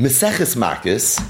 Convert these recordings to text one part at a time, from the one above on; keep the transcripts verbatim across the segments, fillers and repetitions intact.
Meseches Makos,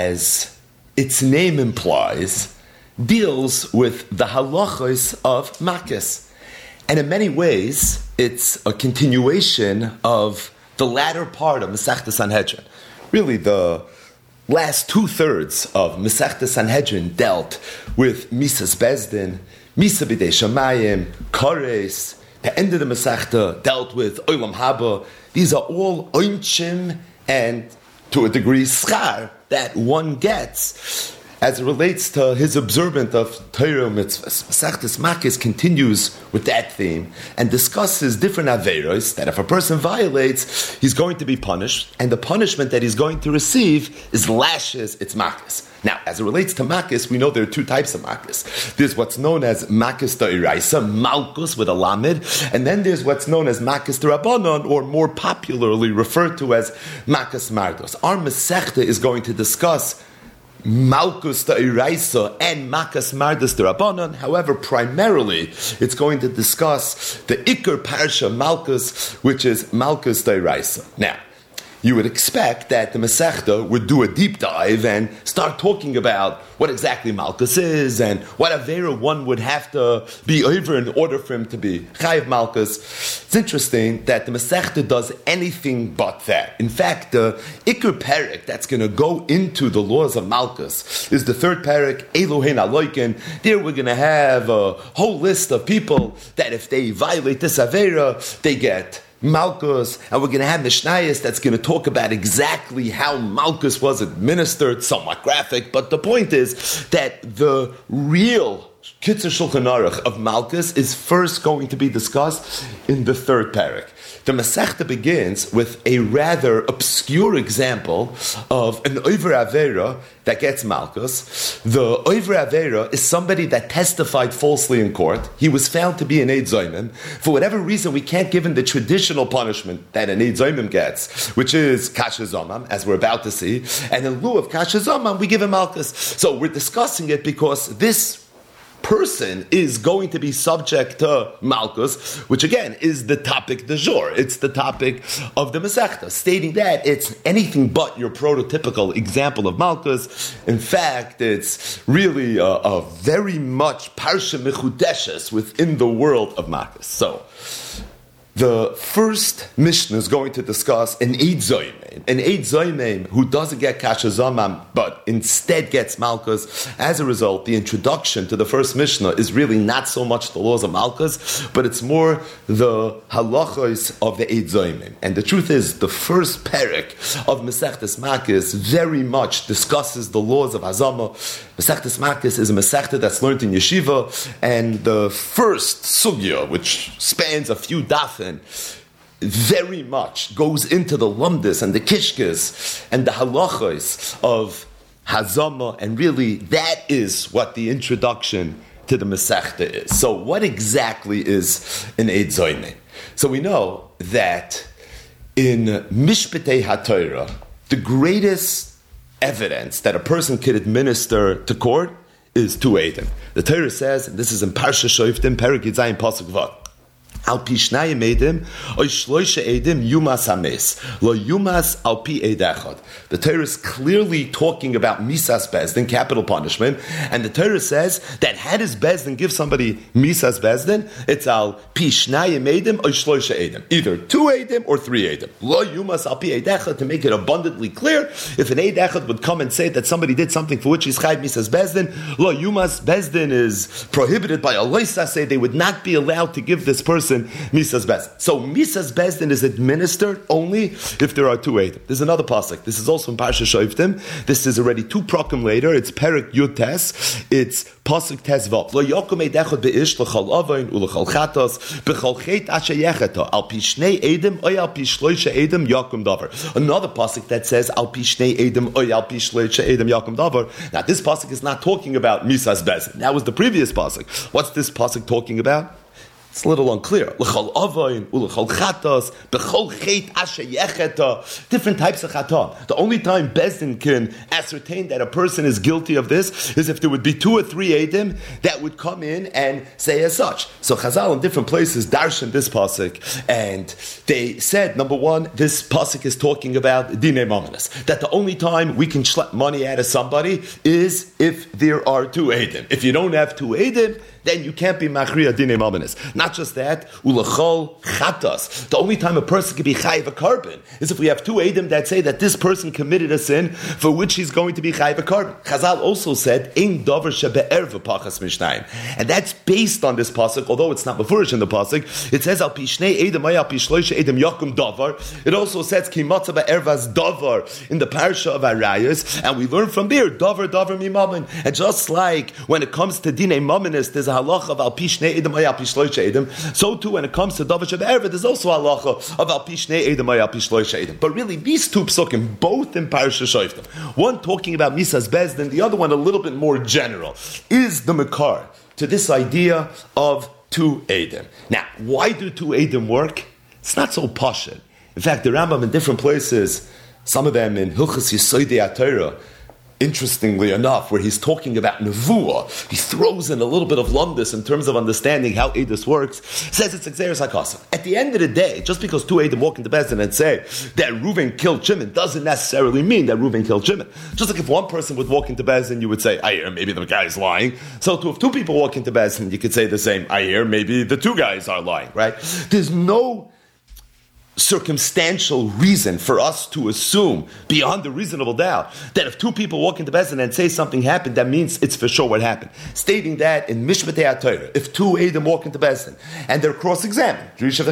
as its name implies, deals with the halachos of Makos. And in many ways, it's a continuation of the latter part of Masechta Sanhedrin. Really, the last two-thirds of Masechta Sanhedrin dealt with Misas Bezdin, Misa B'dei Shamayim, Kores. The end of the Masechta dealt with Olam Haba. These are all oinchim and, to a degree, schar that one gets as it relates to his observance of Torah mitzvahs. Masechtas Makos continues with that theme and discusses different aveiros that if a person violates, he's going to be punished, and the punishment that he's going to receive is lashes, it's Makos. Now, as it relates to Makos, we know there are two types of Makos. There's what's known as Makos D'Oraisa, Malkus with a Lamed, and then there's what's known as Makos D'Rabbanan, or more popularly referred to as Makos Mardos. Our Masechta is going to discuss Malkus D'Oraisa and Makos Mardos D'Rabbanan. However, primarily, it's going to discuss the Iker Parsha Malkus, which is Malkus D'Oraisa. Now, you would expect that the Masechta would do a deep dive and start talking about what exactly Malkus is and what Avera one would have to be over in order for him to be Chayiv Malkus. It's interesting that the Masechta does anything but that. In fact, the Iker Perek that's going to go into the laws of Malkus is the third Perek, Elohein Aloikin. There we're going to have a whole list of people that if they violate this Avera, they get Malkus, and we're going to have Mishnayos that's going to talk about exactly how Malkus was administered, somewhat graphic, but the point is that the real Kitzur Shulchan Aruch of Malkus is first going to be discussed in the third parak. The Masechta begins with a rather obscure example of an Oiver Avera that gets Malkus. The Oiver Avera is somebody that testified falsely in court. He was found to be an Eid Zoymim. For whatever reason, we can't give him the traditional punishment that an Eid Zoymim gets, which is Kasha Zomam, as we're about to see. And in lieu of Kasha Zomam, we give him Malkus. So we're discussing it because this person is going to be subject to Malkus, which again is the topic du jour. It's the topic of the Masechta, stating that it's anything but your prototypical example of Malkus. In fact, it's really a, a very much Parsha Mechudeshes within the world of Malkus. So, the first Mishnah is going to discuss an Eid Zoymim, an Eid Zoymim who doesn't get Kasha Zomam, but instead gets Malkus. As a result, the introduction to the first Mishnah is really not so much the laws of Malkus, but it's more the halachos of the Eid Zoymim. And the truth is, the first perek of Masechtas Makos very much discusses the laws of Hazama. Masechtas Makos is a Masechta that's learned in Yeshiva, and the first sugya, which spans a few dafim, very much goes into the lumdis and the kishkes and the halachos of Hazama, and really that is what the introduction to the Masechta is. So what exactly is an Eid Zoymim? So we know that in Mishpatei HaTorah, the greatest evidence that a person could administer to court is two Eidim. The Torah says, and this is in Parsha Shoftim, Perek Yitzayin Pasuk Vav, Al pi shnayim edim, oy shloisha edim yumas hames, lo yumas al pi eid echad. The Torah is clearly talking about misas bezdin, capital punishment, and the Torah says that had his bezdin give somebody misas bezdin, it's al pi shnayim edim, oy shloisha edim, either two edim or three edim. Lo yumas al pi eid echad, to make it abundantly clear, if an eid echad would come and say that somebody did something for which he's chayv misas bezdin, lo yumas bezdin is prohibited by a loisa, say they would not be allowed to give this person Misas Bezdin. So Misas Bezdin is administered only if there are two Eidim. There's another pasuk. This is also in Parsha Shoftim. This is already two prokim later. It's Perek Yud Tes. It's pasuk Tes Vav. Lo yokum eid echad beish l'chal avain u'l'chal chatos b'chal chet asher yecheta al pi shnei Eidim oy al pi shloisha Eidim yakum davar. Another pasuk that says al pi shnei Eidim oy al pi shloisha Eidim yakum davar. Now this pasuk is not talking about Misas Bezdin. That was the previous pasuk. What's this pasuk talking about? It's a little unclear. L'chol avayin, u'l'chol chatos, b'chol chet asher yecheta. Different types of chata. The only time Bezdin can ascertain that a person is guilty of this is if there would be two or three edim that would come in and say as such. So Chazal in different places darshan this pasuk, and they said, number one, this pasuk is talking about dinei mamanis, that the only time we can schlep money out of somebody is if there are two edim. If you don't have two edim, then you can't be machriya dinei mamanis. Not just that, ulachol chatas. The only time a person can be chayiv a carbon is if we have two edim that say that this person committed a sin for which he's going to be chayiv a carbon. Chazal also said, ein davar shebe'erva pachas mishnayim. And that's based on this pasuk, although it's not befurish in the pasuk. It says, al pishnei edim ay al pishloisha edim yakum davar. It also says, ki matza be'ervas davar in the parasha of Arayos. And we learn from there, davar davar mimamin. And just like when it comes to dinei mamanis, there's a halacha of al pishnei edim ay al pishloisha edim. So too, when it comes to davar shebe'erva, there's also a halacha of al pishnei edim ay al pishloisha edim. But really, these two psukim, both in parasha shoftim, one talking about misas bezdin, the other one a little bit more general, is the makar to this idea of two edim. Now, why do two edim work? It's not so pashut. In fact, the Rambam in different places, some of them in Hilchos Yesodei HaTorah, interestingly enough, where he's talking about nevuah, he throws in a little bit of lumdus in terms of understanding how edus works, says it's exeris hakasa. At the end of the day, just because two edim walk into Bezdin and say that Reuven killed Shimon doesn't necessarily mean that Reuven killed Shimon. Just like if one person would walk into Bezdin, you would say, I hear, maybe the guy's lying. So too, if two people walk into Bezdin, you could say the same, I hear, maybe the two guys are lying, right? There's no circumstantial reason for us to assume beyond a reasonable doubt that if two people walk into Bezdin and say something happened, that means it's for sure what happened. Stating that in Mishpatei HaTorah, if two Eidim walk into Bezdin and they're cross-examined,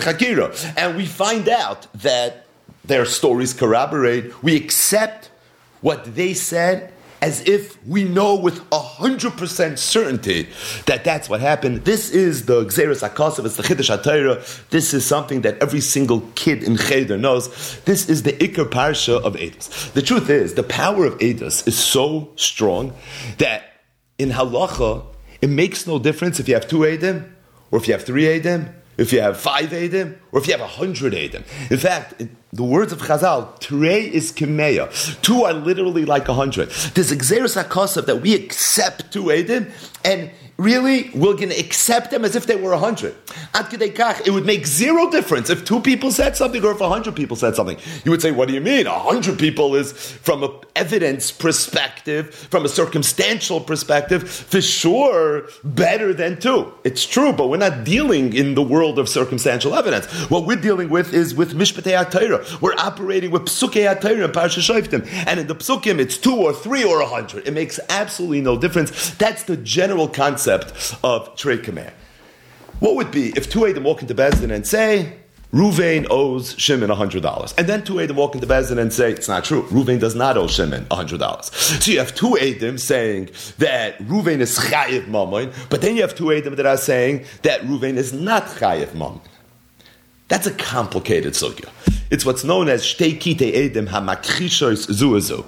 and we find out that their stories corroborate, we accept what they said as if we know with a hundred percent certainty that that's what happened. This is the Gzeres HaKasav, it's the Chiddush HaTorah. This is something that every single kid in Cheder knows. This is the Iker Parsha of Eidos. The truth is, the power of Eidos is so strong that in Halacha, it makes no difference if you have two Eidim, or if you have three Eidim, if you have five Eidim, or if you have a hundred Eidim. In fact, in the words of Chazal, Trei is Kimeya. Two are literally like a hundred. There's a Gzeres HaKasav that we accept two Eidim, and really, we're going to accept them as if they were a hundred. Ad Kedei Kach, it would make zero difference if two people said something or if a hundred people said something. You would say, what do you mean? A hundred people is, from an evidence perspective, from a circumstantial perspective, for sure better than two. It's true, but we're not dealing in the world of circumstantial evidence. What we're dealing with is with Mishpatei HaTorah. We're operating with Psukei HaTorah and Parsha Shoftim. And in the Psukim, it's two or three or a hundred. It makes absolutely no difference. That's the general concept of Trei Kamer. What would be if two Eidim walk into Bezdin and say, Reuven owes Shimon one hundred dollars. And then two Eidim walk into Bezdin and say, it's not true. Reuven does not owe Shimon one hundred dollars. So you have two Eidim saying that Reuven is Chayiv Mammon, but then you have two Eidim that are saying that Reuven is not Chayiv Mammon. That's a complicated sugya. It's what's known as Shtei Kitei Eidim HaMakchishois Zu Zu.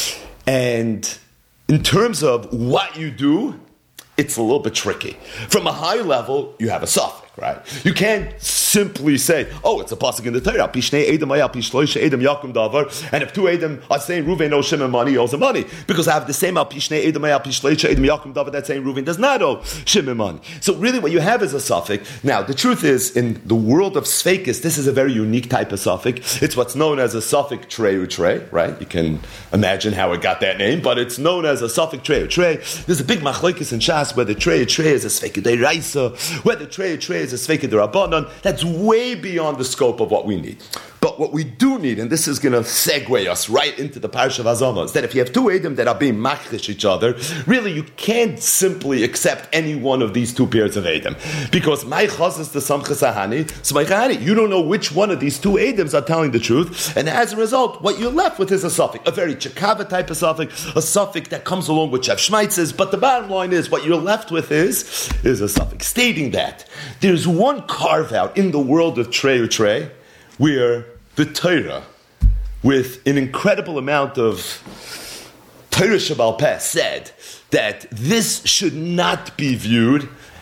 And in terms of what you do, it's a little bit tricky. From a high level, you have a suffix, right? You can't simply say, oh, it's a pasuk in the Torah, Pishnei Edom Ayal Pishloisha Edom Yakum Davar, and if two Edom are saying Reuven owes Shimon money, he owes him money, because I have the same Al Pishnei Edom Ayal Pishloisha Edom Yakum Davar that's saying Reuven does not owe Shimon money. So really what you have is a suffix. Now, the truth is, in the world of Sfeikis, this is a very unique type of suffix. It's what's known as a suffix Trei Utrei, right? You can imagine how it got that name, but it's known as a suffix Trei Utrei. There's a big machlokes in Shas whether Trei Utrei is a Sfeikid Deiraisa, whether Trei Utrei is a Sfeikid Derabanan. That's way beyond the scope of what we need. But what we do need, and this is going to segue us right into the Parsha of Hazama, is that if you have two Eidim that are being machlish each other, really you can't simply accept any one of these two pairs of Eidim. Because my chas is the Samchas Ahani, so my chani, you don't know which one of these two Eidims are telling the truth, and as a result, what you're left with is a suffix, a very Chekava type of suffix, a suffix that comes along with Shev Shmaitzes, but the bottom line is, what you're left with is, is a suffix. Stating that, there's one carve-out in the world of Trei Utrei, where the Torah, with an incredible amount of Torah Shabbal Peh, said that this should not be viewed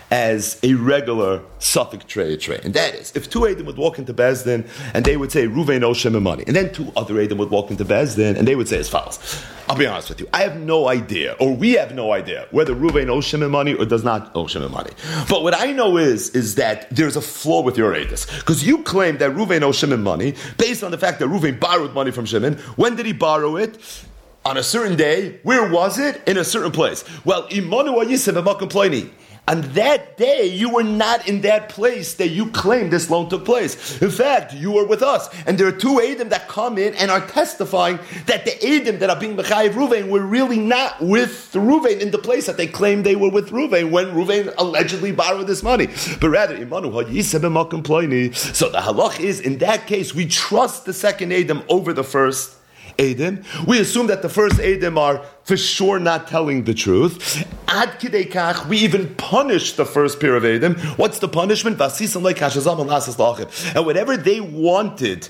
as a regular suffix trade trade. And that is, if two Eidim would walk into Bezdin and they would say, Ruvain owes Shimon money, and then two other Eidim would walk into Bezdin and they would say as follows. I'll be honest with you, I have no idea, or we have no idea, whether Ruvain owes Shimon money or does not owe Shimon money. But what I know is, is that there's a flaw with your Eidos. Because you claim that Ruvain owes Shimon money based on the fact that Ruvain borrowed money from Shimon. When did he borrow it? On a certain day. Where was it? In a certain place. Well, Imanu Ayisem B'Makom Ploini. On that day, you were not in that place that you claim this loan took place. In fact, you were with us. And there are two Eidim that come in and are testifying that the Eidim that are being Mechayiv Ruvain were really not with Ruvain in the place that they claimed they were with Ruvain when Ruvain allegedly borrowed this money. But rather, Imanu Hayiseh B'Makom Ploini. So the halach is, in that case, we trust the second Eidim over the first Eidim. We assume that the first Eidim are for sure not telling the truth. Ad kidei kach, we even punish the first pair of Eidim. What's the punishment? And whatever they wanted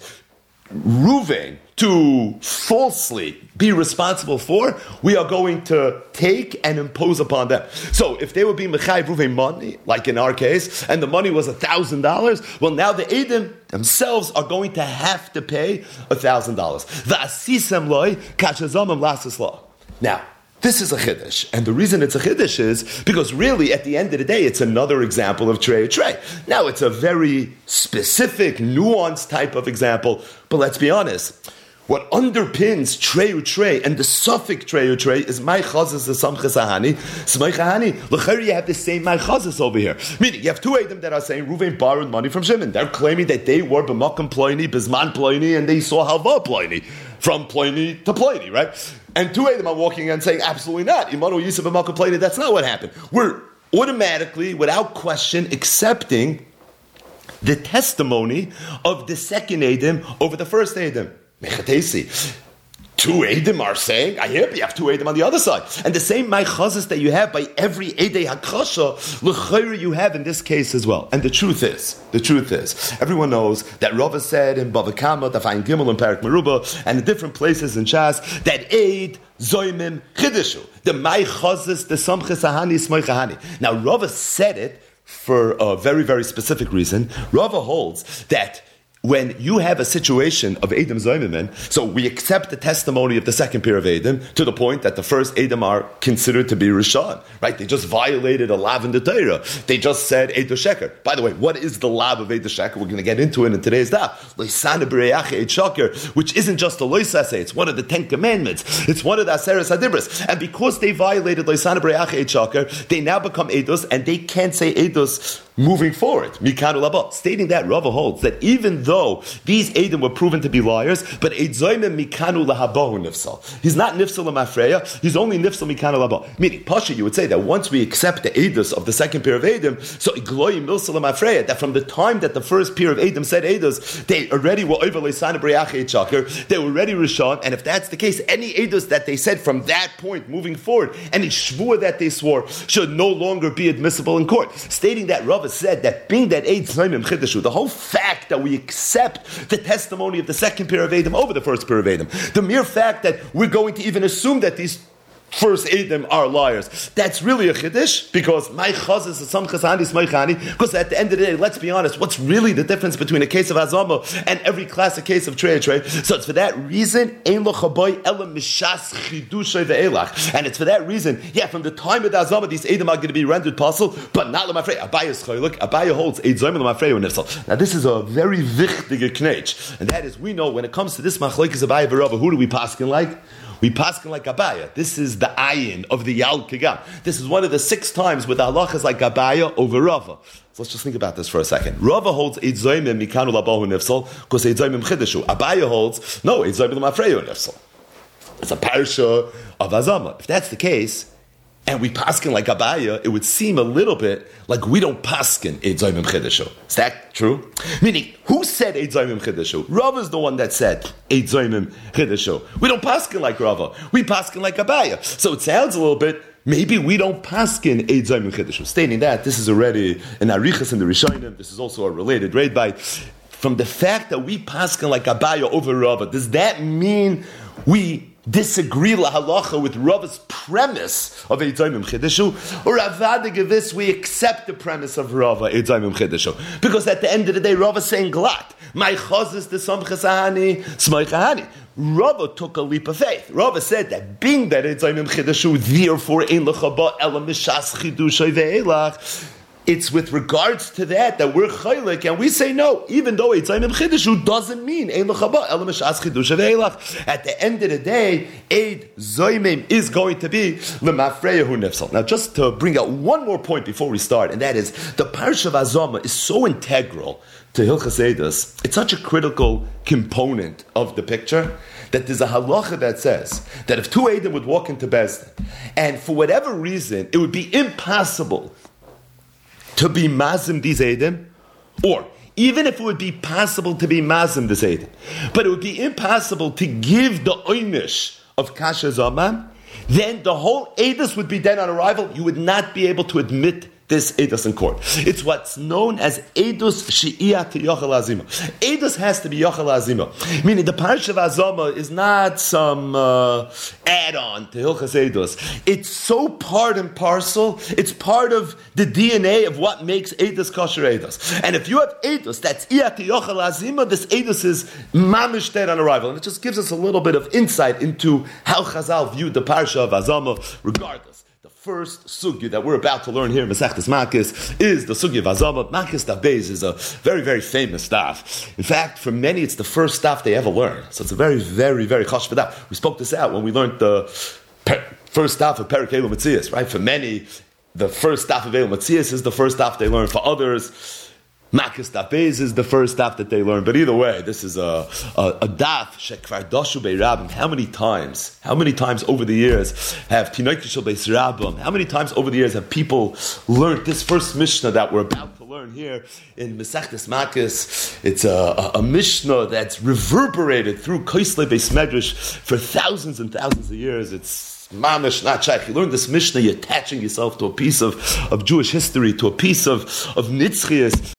Ruvain to falsely be responsible for, we are going to take and impose upon them. So if they would be Mechayiv Ruvain money, like in our case, and the money was a thousand dollars, well now the Eidim themselves are going to have to pay a thousand dollars. V'asisem loy kashazamim lasas law. Now, this is a chiddush, and the reason it's a chiddush is because really, at the end of the day, it's another example of trey trey. Now, it's a very specific, nuanced type of example, but let's be honest. What underpins trey trey and the suffix trey trey is my chazas the samchas ahani, smay chahani. L'chayr, you have the same my chazas over here. Meaning, you have two Eidim that are saying Ruvain borrowed money from Shimon. They're claiming that they were b'makom ploini, bizman ploini, and they saw halva ploini, from ploini to ploini, right? And two Eidim are walking and saying, absolutely not. Imanu Yisuf b'makom ploini, that's not what happened. We're automatically, without question, accepting the testimony of the second Eidim over the first Eidim. Mechatesi. Two Eidim are saying, I hear, but you have two Eidim on the other side. And the same Maichazis that you have by every Eidei HaKasha, L'chayr you have in this case as well. And the truth is, the truth is, everyone knows that Rava said in Bava Kama, Tafayin Gimel, and Parak Meruba, and in different places in Shas, that Eid, Zoimim, Chidishu. The Maichazis, the Samchis Ahani, Smoich Ahani. Now Rava said it for a very, very specific reason. Rava holds that when you have a situation of Eidim Zoimim, so we accept the testimony of the second pair of Eidim to the point that the first Eidim are considered to be Rishon, right? They just violated a lav in the Torah. They just said Eidu Sheker. By the way, what is the lav of Eidu Sheker? We're going to get into it in today's daf. Loisana b'reyache Eid Sheker, which isn't just a loisase, it's one of the Ten Commandments. It's one of the Aseres Hadibros. And because they violated Loisana b'reyache Eid Sheker, they now become Eidus, and they can't say Eidus moving forward. Mikanu Laba. Stating that, Rava holds that even though these Eidim were proven to be liars, but Eid Zoimim Mikanu Lahabahu Nifsal. He's not Nifsal Lamafreya, he's only Nifsal Mikanu Lahabahu. Meaning, Pasha, you would say that once we accept the Eidus of the second pair of Eidim, so Igloyim Nifsal Lamafreya, that from the time that the first pair of Eidim said Eidus, they already were over Leisana Breach Eid Shakir, they were already Rishon, and if that's the case, any Eidus that they said from that point moving forward, any Shvua that they swore, should no longer be admissible in court. Stating that, Rava said that being that Eid Zoimim Chidashu, the whole fact that we accept the testimony of the second pair of Eidim over the first pair of Eidim, the mere fact that we're going to even assume that these first Eidim are liars, that's really a chiddush, because my chaz is some chazani smoichani, because at the end of the day, let's be honest, what's really the difference between a case of azama and every classic case of trey trey? So it's for that reason, ein lo chaboy ela mishas chidushay ve'elach, and it's for that reason, yeah, from the time of the azama, these Eidim are going to be rendered possible, but not l'mafrei. Abaya is choyluk, Abaya holds Eid Zoimim l'mafrei u'nifsal. Now this is a very wichtige knetch, and that is, we know when it comes to this machlokes Abaya v'Rava, who do we paskin like? We paskin like Abaya. This is the ayin of the Yal Kigam. This is one of the six times with the halachas like Abaya over Rava. So let's just think about this for a second. Rava holds Eid Zoimim Mikanu Labahu Nifsal because Eid Zoimim Chidashu. Abaya holds, no, Eid Zoimim L'mafreyu Nifsal. It's a parsha of Azama. If that's the case, and we paskin like Abaya, it would seem a little bit like we don't paskin Eid Zoimim Chidashu. Is that true? Meaning, who said Eid Zoimim Chidashu? Rava is the one that said Eid Zoimim Chidashu. We don't paskin like Rava. We paskin like Abaya. So it sounds a little bit, maybe we don't paskin Eid Zoimim Chidashu. Stating that, this is already an arichas in the Rishonim. This is also a related raid bite. From the fact that we paskin like Abaya over Rava, does that mean we disagree lahalacha with Rava's premise of Eitzayim Chidushu, or Avada Gevis, we accept the premise of Rava Eitzayim Chidushu. Because at the end of the day, Rava's saying glat. My chazis the samchasahani, smoichahani. Rava took a leap of faith. Rava said that being that Eitzayim Chidushu, therefore ein lechaba ela mishas chidushay ve'elach. It's with regards to that that we're chaylik, and we say no, even though Eitzayim Chidushu doesn't mean ein l'chaba ela mishas chidusha ve'elach. At the end of the day, Eid Zoymim is going to be l'mafreyahu nefsal. Now, just to bring out one more point before we start, and that is the Parsha Vazama is so integral to Hilchas Eidos. It's such a critical component of the picture that there's a halacha that says that if two Eidim would walk into Bezdin, and for whatever reason it would be impossible to be mazim these Eidim, or even if it would be possible to be mazim this Eidim, but it would be impossible to give the oynish of Kasha Zaman, then the whole Eidos would be dead on arrival. You would not be able to admit this Eidos in court. It's what's known as Eidos She'iyat Yochel Azima. Eidos has to be Yochel Azima. Meaning the Parsha Vazama is not some uh, add-on to Hilchas Eidos. It's so part and parcel, it's part of the D N A of what makes Eidos kosher Eidos. And if you have Eidos, that's Iyat Yochel Azima, this Eidos is mamish dead on arrival. And it just gives us a little bit of insight into how Chazal viewed the Parsha Vazama regardless. First sugya that we're about to learn here in Masechtas Makis is the sugya of Azama. Makis Daf Beis is a very, very famous daf. In fact, for many, it's the first daf they ever learn. So it's a very, very, very chashuv daf. We spoke this out when we learned the per- first daf of Perek Eilu Metzias, right? For many, the first daf of Eilu Metzias is the first daf they learn. For others, Makis Daf Beis is the first daf that they learn. But either way, this is a, a, a daf shekvar doshu beirabim. How many times, how many times over the years have tinoikishal beis rabim, how many times over the years have people learned this first Mishnah that we're about to learn here in Masechtas Makis? It's a, a, a Mishnah that's reverberated through Koisle Beis Medrash for thousands and thousands of years. It's mamish, not shaykh. You learn this Mishnah, you're attaching yourself to a piece of, of Jewish history, to a piece of, of Nitzchias.